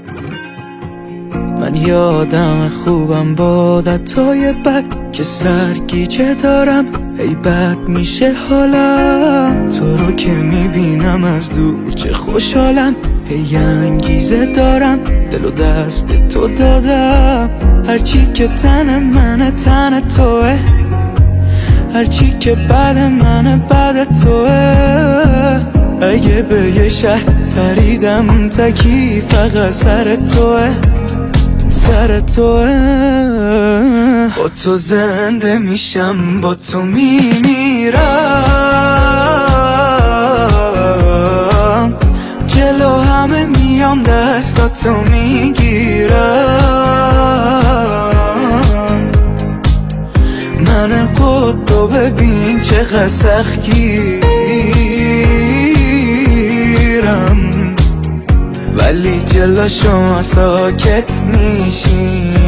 من یادم خوبم با عادتهای بد که سرگیجه دارم، ای بد میشه حالم. تو رو که میبینم از دور چه خوشحالم، ای انگیزه دارم دل و دست تو دادم. هرچی که تن منه تن توه، هرچی که بد منه بد توه. اگه به یه شهر پریدم تکی فقط سر توه، سر توه. با تو زنده میشم، با تو میمیرم، جلو همه میام دستاتو میگیرم. من خودتو ببین چقدر سختگیرم، ولی جلو شما ساکت میشیم.